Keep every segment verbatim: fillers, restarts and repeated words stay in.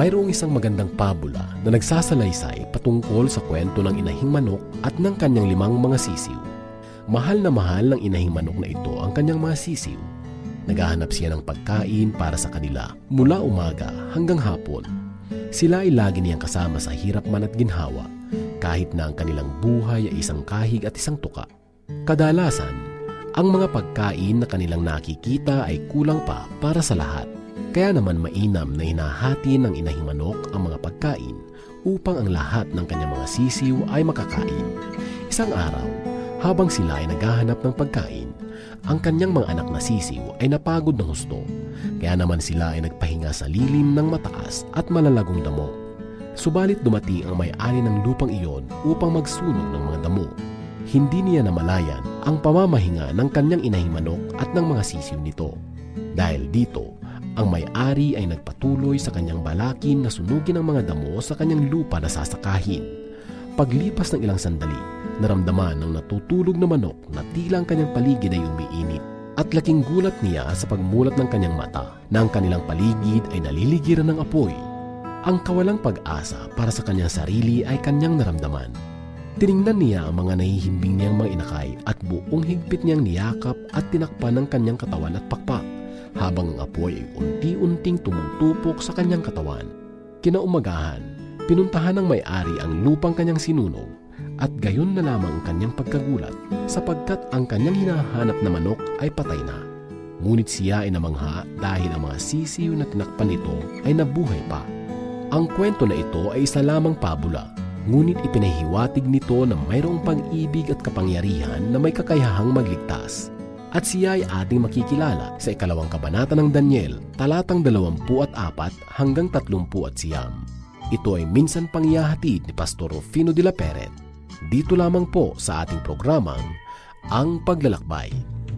mayroong isang magandang pabula na nagsasalaysay patungkol sa kwento ng inahing manok at ng kanyang limang mga sisiw. Mahal na mahal ng inahing manok na ito ang kanyang mga sisiw. Naghahanap siya ng pagkain para sa kanila mula umaga hanggang hapon. Sila ay lagi niyang kasama sa hirap man at ginhawa, kahit na ang kanilang buhay ay isang kahig at isang tuka. Kadalasan, ang mga pagkain na kanilang nakikita ay kulang pa para sa lahat. Kaya naman mainam na hinahati ng inahing manok ang mga pagkain upang ang lahat ng kanyang mga sisiw ay makakain. Isang araw, habang sila ay naghahanap ng pagkain, ang kanyang mga anak na sisiw ay napagod ng husto. Kaya naman sila ay nagpahinga sa lilim ng mataas at malalagong damo. Subalit dumating ang may-ari ng lupang iyon upang magsunog ng mga damo. Hindi niya namalayan ang pamamahinga ng kanyang inahing manok at ng mga sisiw nito. Dahil dito, ang may-ari ay nagpatuloy sa kanyang balakin na sunugin ang mga damo sa kanyang lupa na sasakahin. Paglipas ng ilang sandali, naramdaman ng natutulog na manok na tila ang kanyang paligid ay umiinit. At laking gulat niya sa pagmulat ng kanyang mata na ang kanilang paligid ay naliligiran ng apoy. Ang kawalang pag-asa para sa kanyang sarili ay kanyang naramdaman. Tiningnan niya ang mga nahihimbing niyang mga inakay at buong higpit niyang niyakap at tinakpan ng kanyang katawan at pakpak, habang ang apoy ay unti-unting tumutupok sa kanyang katawan. Kinaumagahan, pinuntahan ng may-ari ang lupang kanyang sinunog at gayon na lamang ang kanyang pagkagulat sapagkat ang kanyang hinahanap na manok ay patay na. Ngunit siya ay namangha dahil ang mga sisiw na tinakpan nito ay nabuhay pa. Ang kwento na ito ay isa lamang pabula, ngunit ipinahiwatig nito na mayroong pag-ibig at kapangyarihan na may kakayahang magligtas. At siya ay ating makikilala sa ikalawang kabanata ng Daniel, talatang dalawampu at apat hanggang tatlumpu at siyam. Ito ay minsan pangyahatid ni Pastor Rufino de la Peret. Dito lamang po sa ating programang Ang Paglalakbay.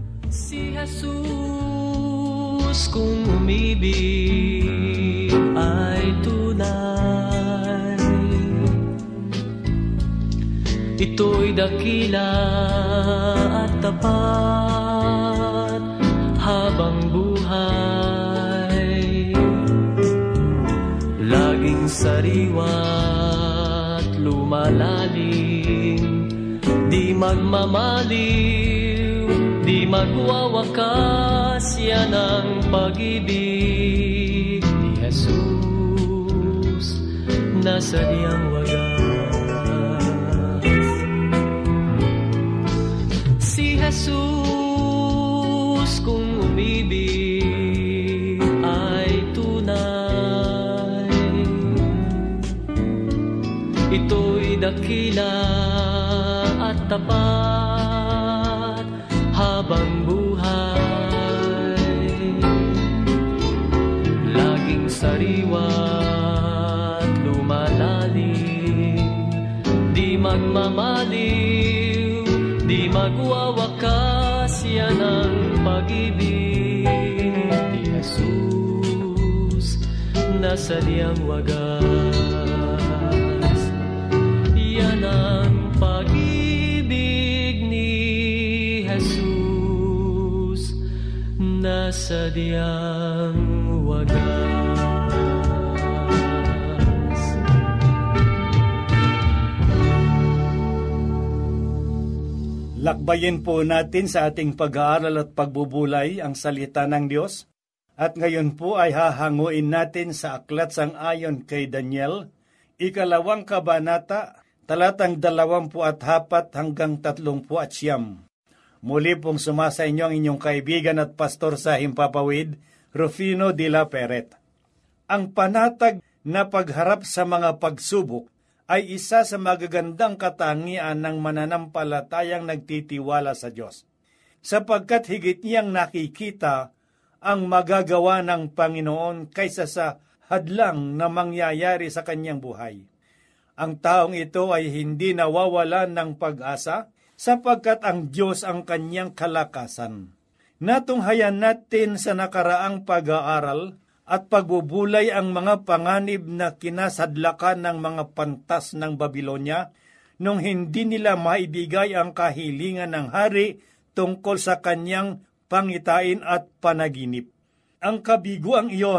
Si Jesus kung umibig ay tunay, ito'y dakila at tapat habang buhay, laging sariwa't lumalalim, di magmamaliw, di magwawakas, yan ang pag-ibig ni Jesus na sadyang wagas. Si Jesus kung umibig ay tunay, ito'y dakila at tapat habang buhay, laging sariwa't lumalalim, di magmamaliw, di magwawakas, yan ang pag-ibig ni Jesus na sadyang wagas. Yan ang pag-ibig ni Jesus na sadyang wagas. Lakbayin po natin sa ating pag-aaral at pagbubulay ang salita ng Diyos. At ngayon po ay hahanguin natin sa aklat sang-ayon kay Daniel, ikalawang kabanata, talatang dalawampu at hapat hanggang tatlumpu at siyam. Muli pong sumasa inyo ang inyong kaibigan at pastor sa Himpapawid, Rufino de la Peret. Ang panatag na pagharap sa mga pagsubok ay isa sa magagandang katangian ng mananampalatayang nagtitiwala sa Diyos, sapagkat higit niyang nakikita ang magagawa ng Panginoon kaysa sa hadlang na mangyayari sa kanyang buhay. Ang taong ito ay hindi nawawalan ng pag-asa, sapagkat ang Diyos ang kanyang kalakasan. Natunghayan natin sa nakaraang pag-aaral at pagbubulay ang mga panganib na kinasadlakan ng mga pantas ng Babilonya nung hindi nila maibigay ang kahilingan ng hari tungkol sa kanyang pangitain at panaginip. Ang kabiguang iyon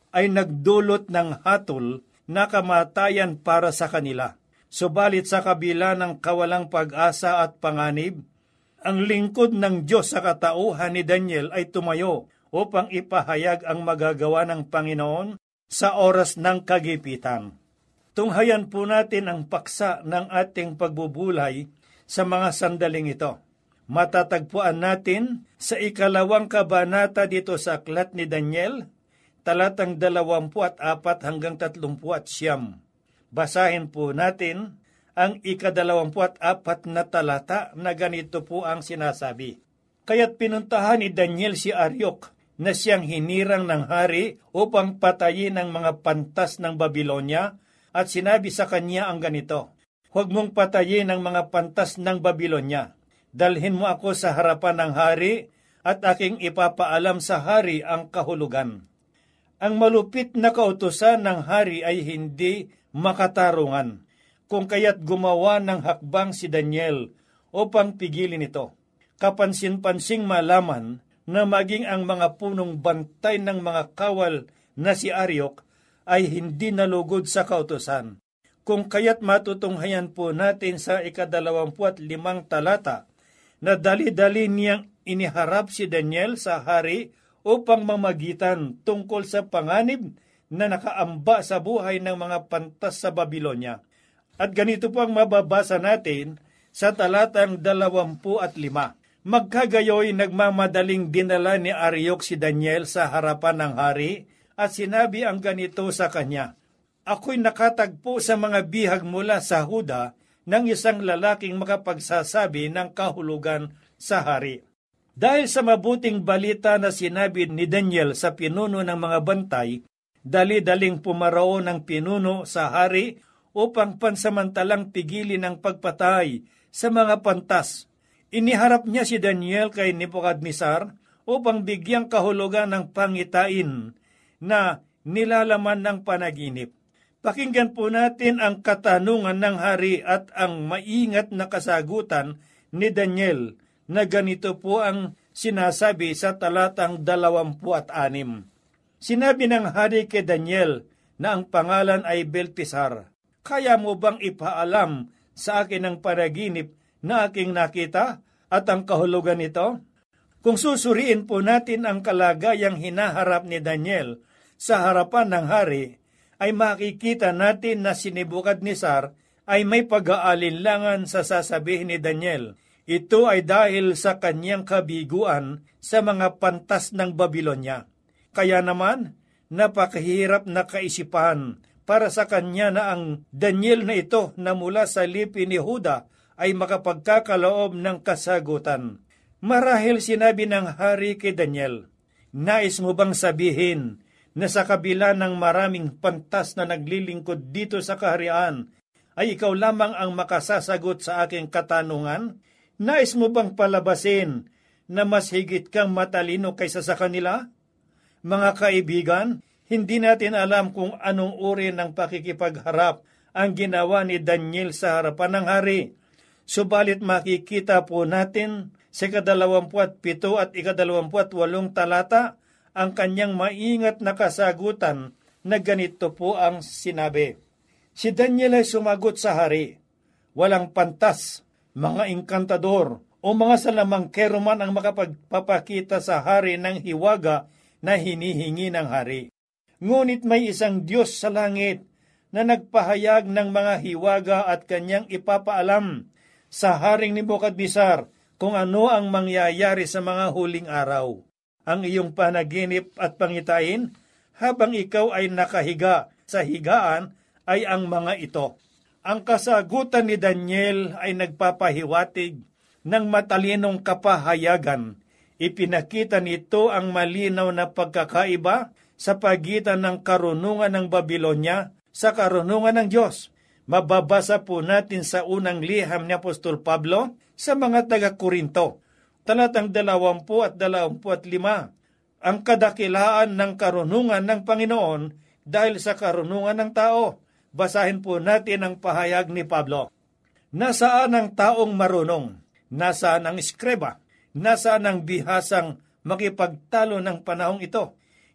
ay nagdulot ng hatol na kamatayan para sa kanila. Subalit sa kabila ng kawalang pag-asa at panganib, ang lingkod ng Diyos sa katauhan ni Daniel ay tumayo upang ipahayag ang magagawa ng Panginoon sa oras ng kagipitan. Tunghayan po natin ang paksa ng ating pagbubulay sa mga sandaling ito. Matatagpuan natin sa ikalawang kabanata dito sa aklat ni Daniel, talatang dalawampu at apat hanggang tatlumpu at siyam. Basahin po natin ang ikadalawampu at apat na talata na ganito po ang sinasabi. Kaya't pinuntahan ni Daniel si Ariok na siyang hinirang ng hari upang patayin ang mga pantas ng Babilonya at sinabi sa kanya ang ganito, huwag mong patayin ang mga pantas ng Babilonya. Dalhin mo ako sa harapan ng hari at aking ipapaalam sa hari ang kahulugan. Ang malupit na kautusan ng hari ay hindi makatarungan, kung kaya't gumawa ng hakbang si Daniel upang pigilin ito. Kapansin-pansing malaman na maging ang mga punong bantay ng mga kawal na si Ariok ay hindi nalugod sa kautusan. Kung kaya't matutunghayan po natin sa ikadalawampu at limang talata na dali-dali niyang iniharap si Daniel sa hari upang mamagitan tungkol sa panganib na nakaamba sa buhay ng mga pantas sa Babilonya. At ganito po ang mababasa natin sa talatang dalawampu at lima. Magkagayoy nagmamadaling dinala ni Ariok si Daniel sa harapan ng hari at sinabi ang ganito sa kanya, ako'y nakatagpo sa mga bihag mula sa Huda ng isang lalaking makapagsasabi ng kahulugan sa hari. Dahil sa mabuting balita na sinabi ni Daniel sa pinuno ng mga bantay, dali-daling pumarao ng pinuno sa hari upang pansamantalang pigilin ang pagpatay sa mga pantas. Iniharap niya si Daniel kay Nebuchadnezzar upang bigyang kahulugan ng pangitain na nilalaman ng panaginip. Pakinggan po natin ang katanungan ng hari at ang maingat na kasagutan ni Daniel na ganito po ang sinasabi sa talatang dalawampu at anim. Sinabi ng hari kay Daniel na ang pangalan ay Beltesar, kaya mo bang ipaalam sa akin ang panaginip na aking nakita at ang kahulugan nito? Kung susuriin po natin ang kalagayang hinaharap ni Daniel sa harapan ng hari, ay makikita natin na si Nebuchadnezzar ay may pag-aalinlangan sa sasabihin ni Daniel. Ito ay dahil sa kanyang kabiguan sa mga pantas ng Babilonya. Kaya naman, napakahirap na kaisipan para sa kanya na ang Daniel na ito na mula sa lipi ni Huda ay makapagkakaloob ng kasagutan. Marahil sinabi ng hari kay Daniel, nais mo bang sabihin na sa kabila ng maraming pantas na naglilingkod dito sa kaharian, ay ikaw lamang ang makasasagot sa aking katanungan? Nais mo bang palabasin na mas higit kang matalino kaysa sa kanila? Mga kaibigan, hindi natin alam kung anong uri ng pakikipagharap ang ginawa ni Daniel sa harapan ng hari. Subalit makikita po natin sa ikadalawampu at pito at ikadalawampu at walong talata ang kanyang maingat na kasagutan na ganito po ang sinabi. Si Daniel ay sumagot sa hari, walang pantas, mga inkantador o mga salamangkero man ang makapagpapakita sa hari ng hiwaga na hinihingi ng hari. Ngunit may isang Diyos sa langit na nagpahayag ng mga hiwaga at kanyang ipapaalam sa haring Nebuchadnezzar kung ano ang mangyayari sa mga huling araw. Ang iyong panaginip at pangitain habang ikaw ay nakahiga sa higaan ay ang mga ito. Ang kasagutan ni Daniel ay nagpapahiwatig ng matalinong kapahayagan. Ipinakita nito ang malinaw na pagkakaiba sa pagitan ng karunungan ng Babilonya sa karunungan ng Diyos. Mababasa po natin sa unang liham ni Apostol Pablo sa mga taga-Korinto, talatang dalawampu at dalawampu at lima, ang kadakilaan ng karunungan ng Panginoon dahil sa karunungan ng tao. Basahin po natin ang pahayag ni Pablo. Nasaan ang taong marunong? Nasaan ang eskreba? Nasaan ang bihasang makipagtalo ng panahong ito?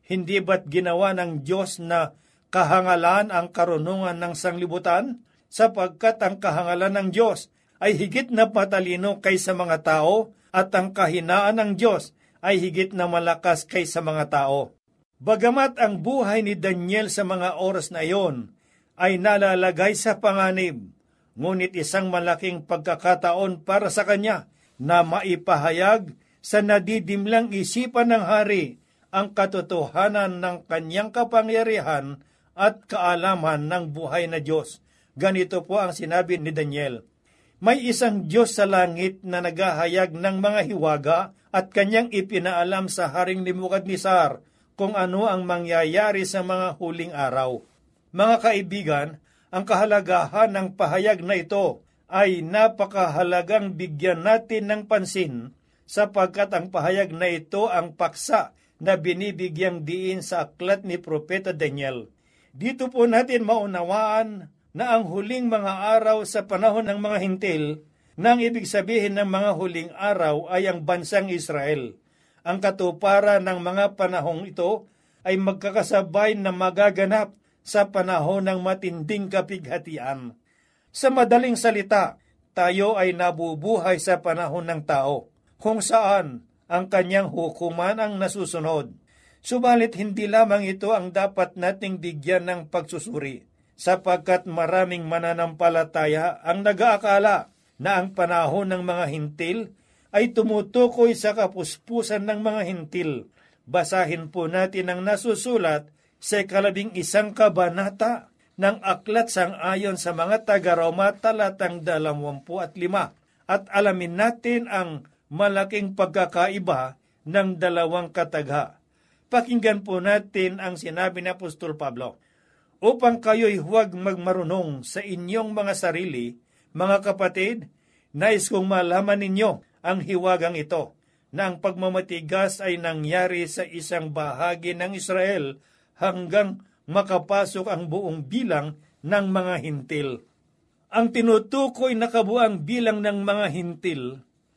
Hindi ba't ginawa ng Diyos na kahangalan ang karunungan ng sanglibutan? Sapagkat ang kahangalan ng Diyos ay higit na patalino kaysa mga tao at ang kahinaan ng Diyos ay higit na malakas kaysa mga tao. Bagamat ang buhay ni Daniel sa mga oras na iyon ay nalalagay sa panganib, ngunit isang malaking pagkakataon para sa kanya na maipahayag sa nadidimlang isipan ng hari ang katotohanan ng kanyang kapangyarihan at kaalaman ng buhay na Diyos. Ganito po ang sinabi ni Daniel, "May isang Diyos sa langit na naghahayag ng mga hiwaga at kanyang ipinaalam sa Haring Nebukadnesar kung ano ang mangyayari sa mga huling araw." Mga kaibigan, ang kahalagahan ng pahayag na ito ay napakahalagang bigyan natin ng pansin sapagkat ang pahayag na ito ang paksa na binibigyang diin sa aklat ni Propeta Daniel. Dito po natin maunawaan na ang huling mga araw sa panahon ng mga hintil, nang ibig sabihin ng mga huling araw ay ang bansang Israel. Ang katuparan ng mga panahong ito ay magkakasabay na magaganap sa panahon ng matinding kapighatian. Sa madaling salita, tayo ay nabubuhay sa panahon ng tao, kung saan ang kanyang hukuman ang nasusunod. Subalit hindi lamang ito ang dapat nating bigyan ng pagsusuri, sapagkat maraming mananampalataya ang nag-aakala na ang panahon ng mga hintil ay tumutukoy sa kapuspusan ng mga hintil. Basahin po natin ang nasusulat sa ikalabing isang kabanata ng Aklat Sang-ayon sa mga taga-Roma talatang dalawampu at lima at alamin natin ang malaking pagkakaiba ng dalawang katagha. Pakinggan po natin ang sinabi ni Apostol Pablo, "Upang kayo'y huwag magmarunong sa inyong mga sarili, mga kapatid, nais kong malaman ninyo ang hiwagang ito, na ang pagmamatigas ay nangyari sa isang bahagi ng Israel hanggang makapasok ang buong bilang ng mga hintil." Ang tinutukoy na kabuang bilang ng mga hintil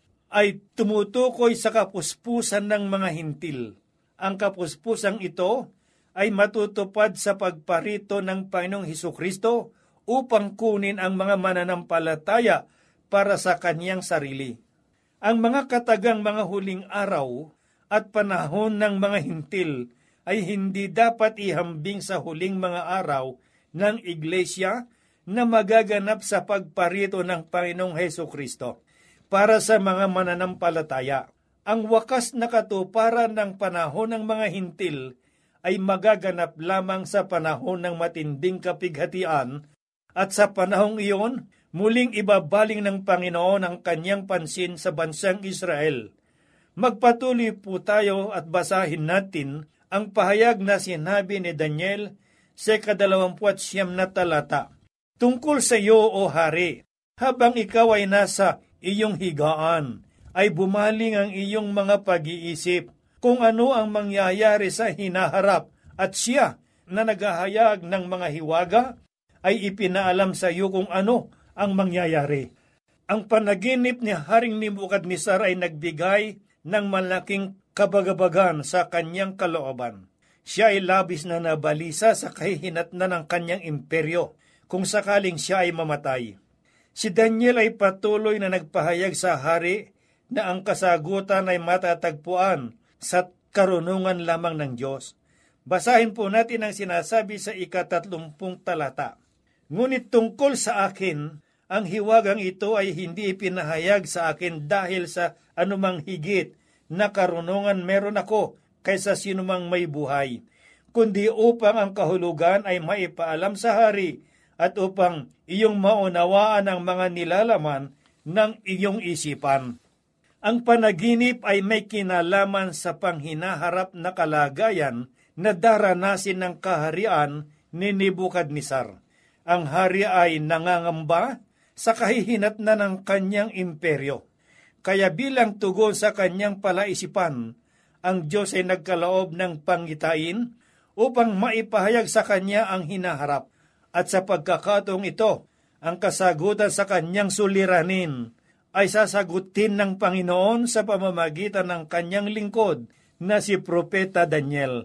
ay tumutukoy sa kapuspusan ng mga hintil. Ang kapuspusang ito ay matutupad sa pagparito ng Panginoong Hesukristo upang kunin ang mga mananampalataya para sa kanyang sarili. Ang mga katagang mga huling araw at panahon ng mga hintil ay hindi dapat ihambing sa huling mga araw ng Iglesia na magaganap sa pagparito ng Panginoong Hesukristo para sa mga mananampalataya. Ang wakas na katuparan ng panahon ng mga hintil ay magaganap lamang sa panahon ng matinding kapighatian at sa panahong iyon, muling ibabaling ng Panginoon ang kanyang pansin sa bansang Israel. Magpatuloy po tayo at basahin natin ang pahayag na sinabi ni Daniel sa kadalawampuat siyam na talata. "Tungkol sa iyo, O Hari, habang ikaw ay nasa iyong higaan, ay bumaling ang iyong mga pag-iisip kung ano ang mangyayari sa hinaharap, at siya na naghahayag ng mga hiwaga ay ipinaalam sa iyo kung ano ang mangyayari." Ang panaginip ni Haring Nebukadnesar ay nagbigay ng malaking kabagabagan sa kanyang kalooban. Siya ay labis na nabalisa sa kahihinatnan ng kanyang imperyo kung sakaling siya ay mamatay. Si Daniel ay patuloy na nagpahayag sa hari na ang kasagutan ay matatagpuan sa karunungan lamang ng Diyos. Basahin po natin ang sinasabi sa ikatatlumpung talata. "Ngunit tungkol sa akin, ang hiwagang ito ay hindi ipinahayag sa akin dahil sa anumang higit na karunungan meron ako kaysa sinumang may buhay, kundi upang ang kahulugan ay maipaalam sa hari at upang iyong maunawaan ang mga nilalaman ng iyong isipan." Ang panaginip ay may kinalaman sa panghinaharap na kalagayan na daranasin ng kaharian ni Nebukadnesar. Ang hari ay nangangamba sa kahihinatnan ng kanyang imperyo. Kaya bilang tugon sa kanyang palaisipan, ang Diyos ay nagkaloob ng pangitain upang maipahayag sa kanya ang hinaharap. At sa pagkakataong ito, ang kasagutan sa kanyang suliranin ay sasagutin ng Panginoon sa pamamagitan ng kanyang lingkod na si Propeta Daniel.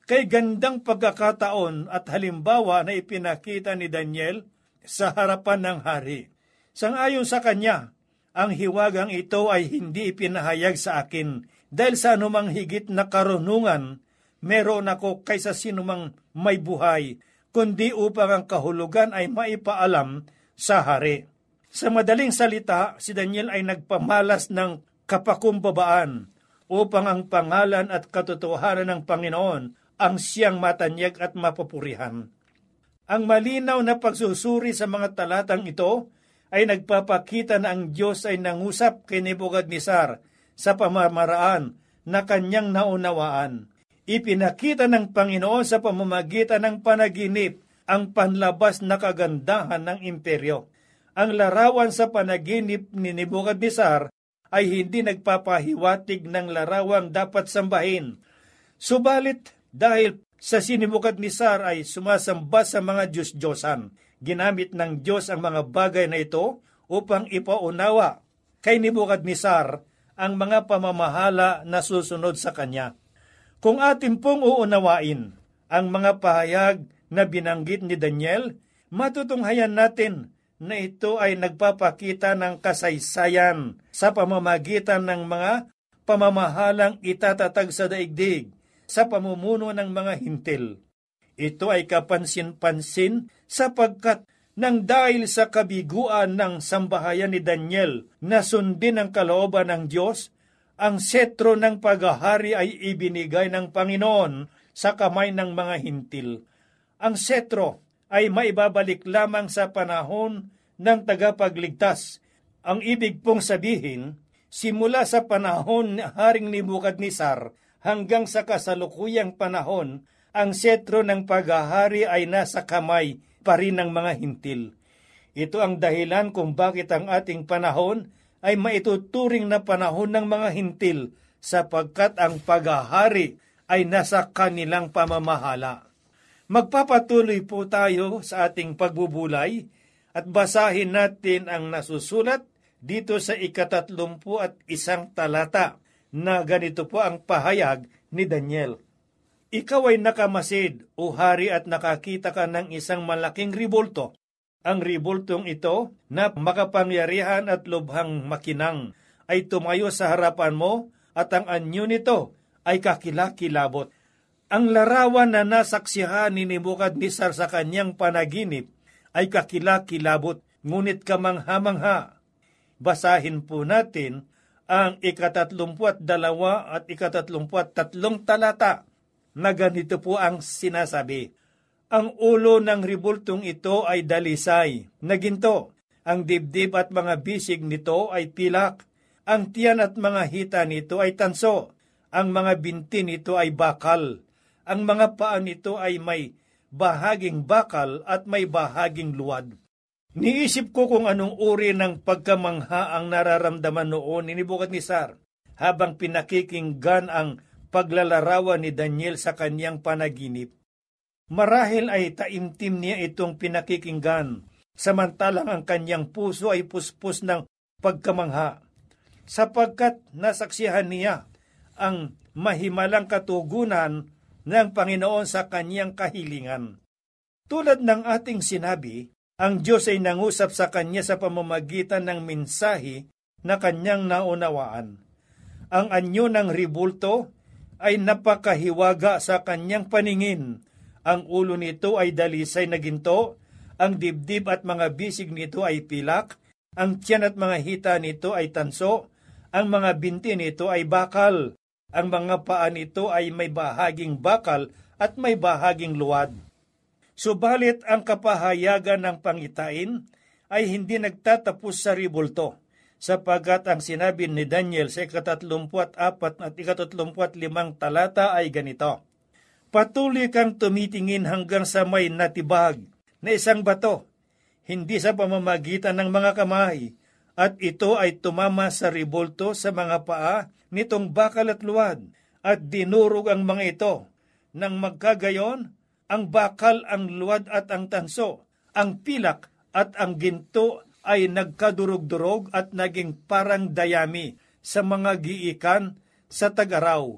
Kay gandang pagkakataon at halimbawa na ipinakita ni Daniel sa harapan ng hari. Sangayon sa kanya, ang hiwagang ito ay hindi ipinahayag sa akin dahil sa anumang higit na karunungan meron ako kaysa sinumang may buhay, kundi upang ang kahulugan ay maipaalam sa hari. Sa madaling salita, si Daniel ay nagpamalas ng kapakumbabaan upang ang pangalan at katotohanan ng Panginoon ang siyang matanyag at mapupurihan. Ang malinaw na pagsusuri sa mga talatang ito ay nagpapakita na ang Diyos ay nangusap kay Nebukadnezar sa pamamaraan na kanyang naunawaan. Ipinakita ng Panginoon sa pamamagitan ng panaginip ang panlabas na kagandahan ng imperyo. Ang larawan sa panaginip ni Nebukadnezar ay hindi nagpapahiwatig ng larawang dapat sambahin. Subalit, dahil sa si Nebukadnezar ay sumasamba sa mga Diyos-Diyosan, ginamit ng Diyos ang mga bagay na ito upang ipaunawa kay Nebukadnezar ang mga pamamahala na susunod sa kanya. Kung atin pong uunawain ang mga pahayag na binanggit ni Daniel, matutunghayan natin na ito ay nagpapakita ng kasaysayan sa pamamagitan ng mga pamamahalang itatatag sa daigdig sa pamumuno ng mga hintil. Ito ay kapansin-pansin sapagkat nang dahil sa kabiguan ng sambahayan ni Daniel na sundin ang kalooban ng Diyos, ang setro ng paghahari ay ibinigay ng Panginoon sa kamay ng mga hintil. Ang setro ay maibabalik lamang sa panahon ng tagapagligtas. Ang ibig pong sabihin, simula sa panahon ni Haring Nebukadnezar hanggang sa kasalukuyang panahon, ang setro ng paghahari ay nasa kamay pa rin ng mga hintil. Ito ang dahilan kung bakit ang ating panahon ay maituturing na panahon ng mga hintil sapagkat ang paghahari ay nasa kanilang pamamahala. Magpapatuloy po tayo sa ating pagbubulay at basahin natin ang nasusulat dito sa ikatatlumpu at isang talata na ganito po ang pahayag ni Daniel. Ikaw ay nakamasid, o hari, at nakakita ka ng isang malaking ribulto. Ang ribultong ito na makapangyarihan at lubhang makinang ay tumayo sa harapan mo at ang anyo nito ay kakilakilabot. Ang larawan na nasaksihan ni Nebukadnezar sa kanyang panaginip ay kakilakilabot, ngunit kamangha-mangha. Basahin po natin ang ikatatlumput dalawa at ikatatlumput tatlong talata na ganito po ang sinasabi. Ang ulo ng ribultong ito ay dalisay na ginto. Ang dibdib at mga bisig nito ay pilak. Ang tiyan at mga hita nito ay tanso. Ang mga binti nito ay bakal. Ang mga paa nito ay may bahaging bakal at may bahaging luwad. Niisip ko kung anong uri ng pagkamangha ang nararamdaman noon ni Nebukadnezar habang pinakikinggan ang paglalarawan ni Daniel sa kanyang panaginip. Marahil ay taimtim niya itong pinakikinggan, samantalang ang kanyang puso ay puspos ng pagkamangha, sapagkat nasaksihan niya ang mahimalang katugunan ng Panginoon sa kanyang kahilingan. Tulad ng ating sinabi, ang Diyos ay nangusap sa kanya sa pamamagitan ng mensahe na kanyang naunawaan. Ang anyo ng ribulto ay napakahiwaga sa kanyang paningin. Ang ulo nito ay dalisay na ginto, ang dibdib at mga bisig nito ay pilak, ang tiyan at mga hita nito ay tanso, ang mga binti nito ay bakal, ang mga paa nito ay may bahaging bakal at may bahaging luwad. Subalit ang kapahayagan ng pangitain ay hindi nagtatapos sa ribulto, sapagkat ang sinabi ni Daniel sa ikatatlumput apat at ikatatlumput limang talata ay ganito. Patuloy kang tumitingin hanggang sa may natibag na isang bato, hindi sa pamamagitan ng mga kamay, at ito ay tumama sa ribulto sa mga paa nitong bakal at luwad, at dinurog ang mga ito. Nang magkagayon, ang bakal, ang luwad at ang tanso, ang pilak at ang ginto ay nagkadurog-durog at naging parang dayami sa mga giikan sa tag-araw.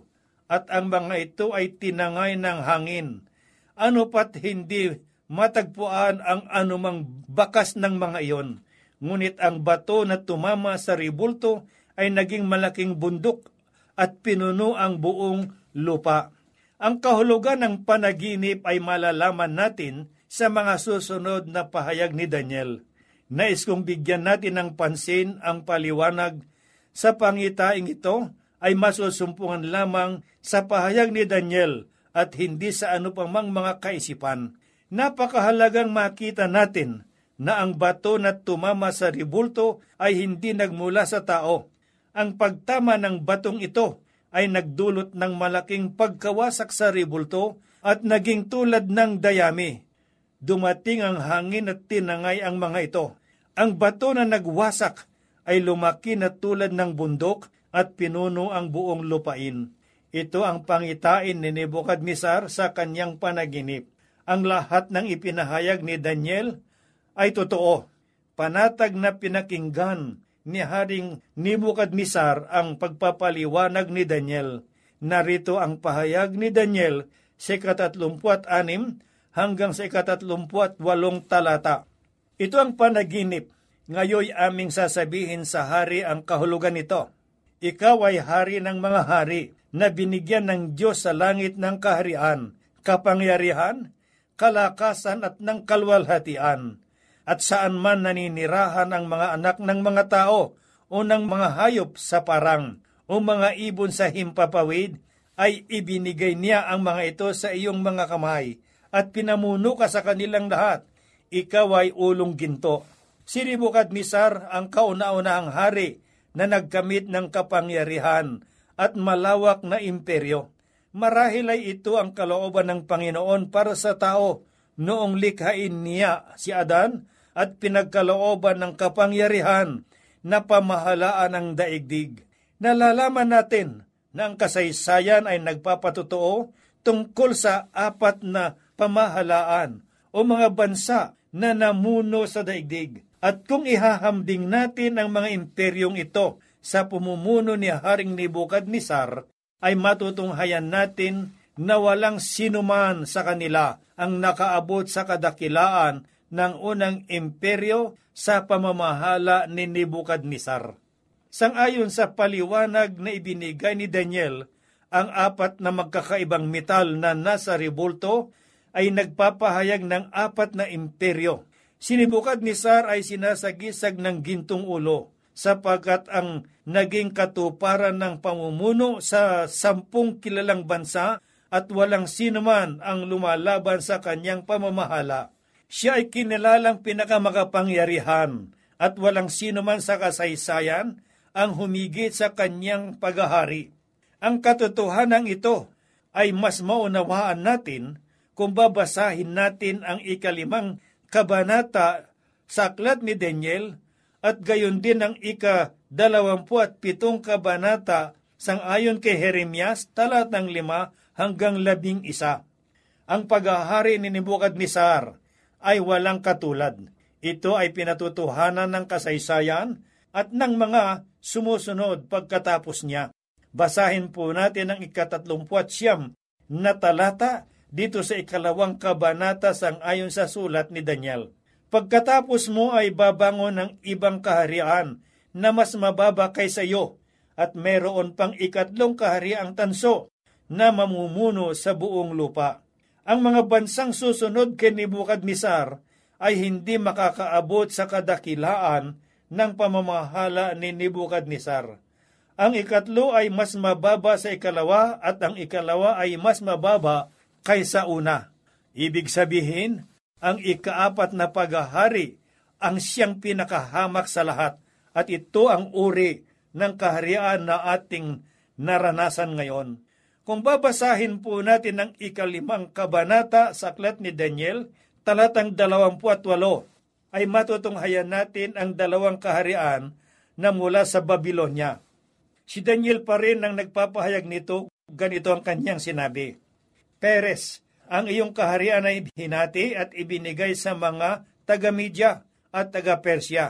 at ang mga ito ay tinangay ng hangin. Ano pat hindi matagpuan ang anumang bakas ng mga iyon. Ngunit ang bato na tumama sa ribulto ay naging malaking bundok at pinuno ang buong lupa. Ang kahulugan ng panaginip ay malalaman natin sa mga susunod na pahayag ni Daniel. Nais kong bigyan natin ng pansin ang paliwanag sa pangitaing ito ay masusumpungan lamang sa pahayag ni Daniel at hindi sa ano pang mga kaisipan. Napakahalagang makita natin na ang bato na tumama sa ribulto ay hindi nagmula sa tao. Ang pagtama ng batong ito ay nagdulot ng malaking pagkawasak sa ribulto at naging tulad ng dayami. Dumating ang hangin at tinangay ang mga ito. Ang bato na nagwasak ay lumaki na tulad ng bundok at pinuno ang buong lupain. Ito ang pangitain ni Nebukadnezar sa kanyang panaginip. Ang lahat ng ipinahayag ni Daniel ay totoo. Panatag na pinakinggan ni Haring Nebukadnezar ang pagpapaliwanag ni Daniel. Narito ang pahayag ni Daniel sa ikatatlumput anim hanggang sa ikatatlumput walong talata. Ito ang panaginip. Ngayoy aming sasabihin sa hari ang kahulugan nito. Ikaw ay hari ng mga hari na binigyan ng Diyos sa langit ng kaharian, kapangyarihan, kalakasan at ng kalwalhatian. At saan man naninirahan ang mga anak ng mga tao o ng mga hayop sa parang o mga ibon sa himpapawid, ay ibinigay niya ang mga ito sa iyong mga kamay at pinamuno ka sa kanilang lahat. Ikaw ay ulong ginto. Si Nebukadnezar ang kauna-unahang hari na nagkamit ng kapangyarihan at malawak na imperyo. Marahil ay ito ang kalooban ng Panginoon para sa tao noong likhain niya si Adan at pinagkalooban ng kapangyarihan na pamahalaan ng daigdig. Nalalaman natin na ang kasaysayan ay nagpapatotoo tungkol sa apat na pamahalaan o mga bansa na namuno sa daigdig. At kung ihahambing natin ang mga imperyong ito sa pumumuno ni Haring Nebukadnezar, ay matutunghayan natin na walang sinuman sa kanila ang nakaabot sa kadakilaan ng unang imperyo sa pamamahala ni Nebukadnezar. Sangayon sa paliwanag na ibinigay ni Daniel, ang apat na magkakaibang metal na nasa ribulto ay nagpapahayag ng apat na imperyo. Si Nebukadnezar ay sinasagisag ng gintong ulo sapagkat ang naging katuparan ng pamumuno sa sampung kilalang bansa at walang sinuman ang lumalaban sa kanyang pamamahala. Siya ay kinilalang pinakamakapangyarihan at walang sinuman sa kasaysayan ang humigit sa kanyang paghahari. Ang katotohanan ito ay mas maunawaan natin kung babasahin natin ang ikalimang kabanata sa aklat ni Daniel at gayon din ang ika-dalawampu at pitong kabanata sangayon kay Jeremias talatang lima hanggang labing isa. Ang paghahari ni Nebukadnezar ay walang katulad. Ito ay pinatutuhanan ng kasaysayan at ng mga sumusunod pagkatapos niya. Basahin po natin ang ikatatlumput siyam na talata dito sa ikalawang kabanata sangayon sa sulat ni Daniel. Pagkatapos mo ay babangon ng ibang kaharian na mas mababa kaysa iyo at mayroon pang ikatlong kahariang tanso na mamumuno sa buong lupa. Ang mga bansang susunod kay Nebukadnezar ay hindi makakaabot sa kadakilaan ng pamamahala ni Nebukadnezar. Ang ikatlo ay mas mababa sa ikalawa at ang ikalawa ay mas mababa kaysa una. Ibig sabihin, ang ikaapat na paghahari ang siyang pinakahamak sa lahat at ito ang uri ng kaharian na ating naranasan ngayon. Kung babasahin po natin ang ikalimang kabanata sa aklat ni Daniel, talatang dalawampu at walo, ay matutunghayan natin ang dalawang kaharian na mula sa Babylonia. Si Daniel pa rin ang nagpapahayag nito, ganito ang kanyang sinabi. Peres, ang iyong kaharian ay hinati at ibinigay sa mga taga-Media at taga-Persya.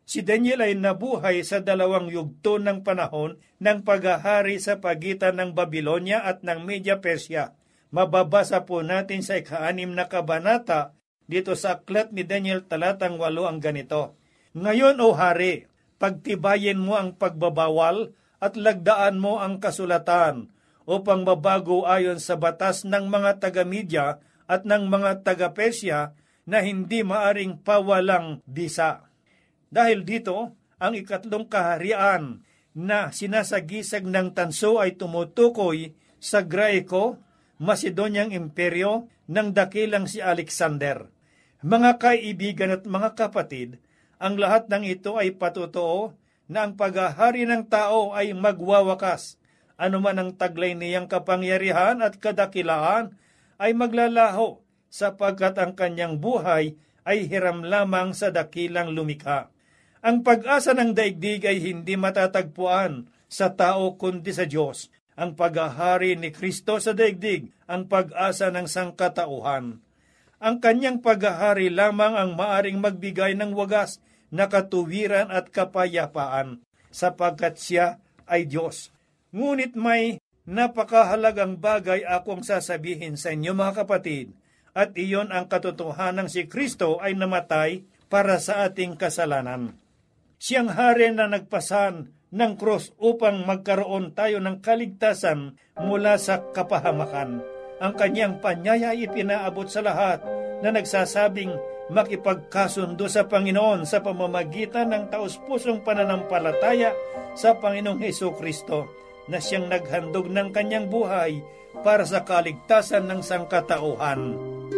Si Daniel ay nabuhay sa dalawang yugto ng panahon ng paghahari sa pagitan ng Babylonia at ng Media Persia. Mababasa po natin sa ika-anim na kabanata dito sa aklat ni Daniel talatang walo ang ganito. Ngayon o hari, pagtibayin mo ang pagbabawal at lagdaan mo ang kasulatan upang mabago ayon sa batas ng mga taga-Media at ng mga taga-Persia na hindi maaring pawalang bisa. Dahil dito, ang ikatlong kaharian na sinasagisag ng tanso ay tumutukoy sa Graiko, Macedoniang imperyo ng dakilang si Alexander. Mga kaibigan at mga kapatid, ang lahat ng ito ay patotoo na ang paghahari ng tao ay magwawakas. Ano man ang taglay niyang kapangyarihan at kadakilaan ay maglalaho sapagkat ang kanyang buhay ay hiram lamang sa dakilang lumikha. Ang pag-asa ng daigdig ay hindi matatagpuan sa tao kundi sa Diyos. Ang paghahari ni Kristo sa daigdig, ang pag-asa ng sangkatauhan. Ang kanyang paghahari lamang ang maaring magbigay ng wagas na katuwiran at kapayapaan, sapagkat siya ay Diyos. Ngunit may napakahalagang bagay akong sasabihin sa inyo mga kapatid, at iyon ang katotohanan si Kristo ay namatay para sa ating kasalanan. Siyang hari na nagpasan ng krus upang magkaroon tayo ng kaligtasan mula sa kapahamakan. Ang kanyang panyaya ay ipinaabot sa lahat na nagsasabing makipagkasundo sa Panginoon sa pamamagitan ng taus-pusong pananampalataya sa Panginoong Hesukristo na siyang naghandog ng kanyang buhay para sa kaligtasan ng sangkatauhan.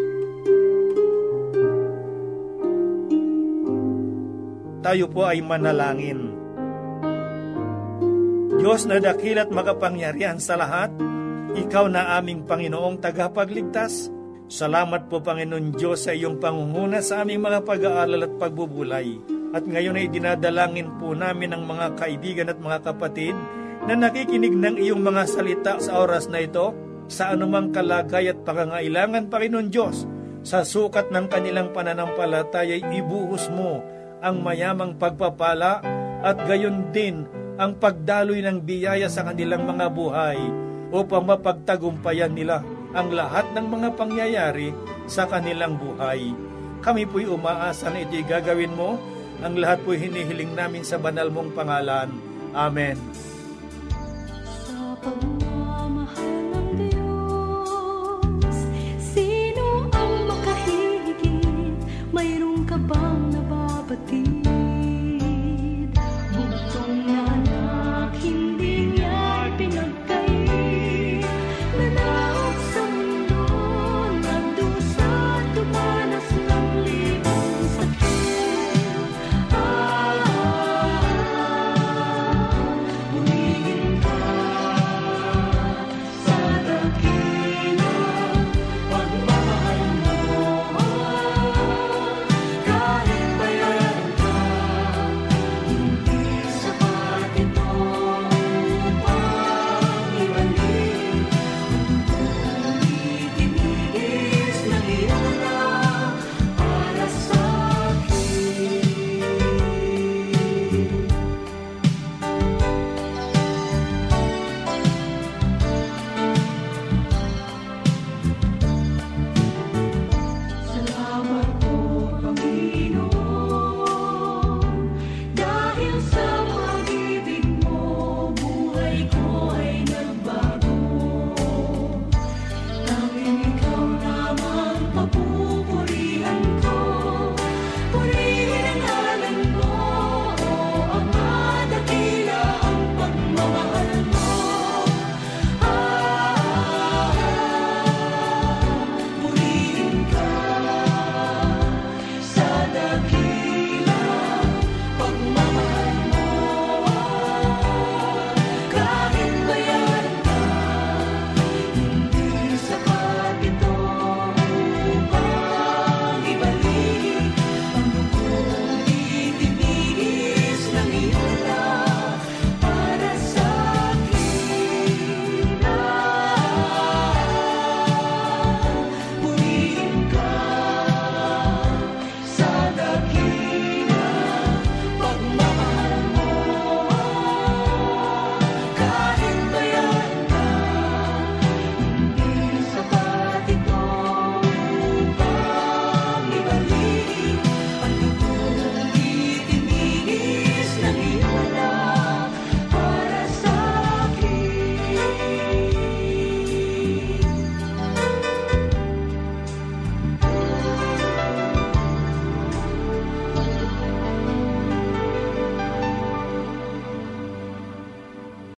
Tayo po ay manalangin. Diyos na dakila't makapangyarihan sa lahat, Ikaw na aming Panginoong tagapagligtas. Salamat po Panginoon Diyos sa iyong pangunguna sa aming mga pag-aalal at pagbubulay. At ngayon ay dinadalangin po namin ang mga kaibigan at mga kapatid na nakikinig ng iyong mga salita sa oras na ito, sa anumang kalagay at pangangailangan Panginoon Diyos. Sa sukat ng kanilang pananampalataya ay ibuhos mo ang mayamang pagpapala at gayon din ang pagdaloy ng biyaya sa kanilang mga buhay upang mapagtagumpayan nila ang lahat ng mga pangyayari sa kanilang buhay. Kami po'y umaasa na ito'y gagawin mo. Ang lahat po'y hinihiling namin sa banal mong pangalan. Amen. Sa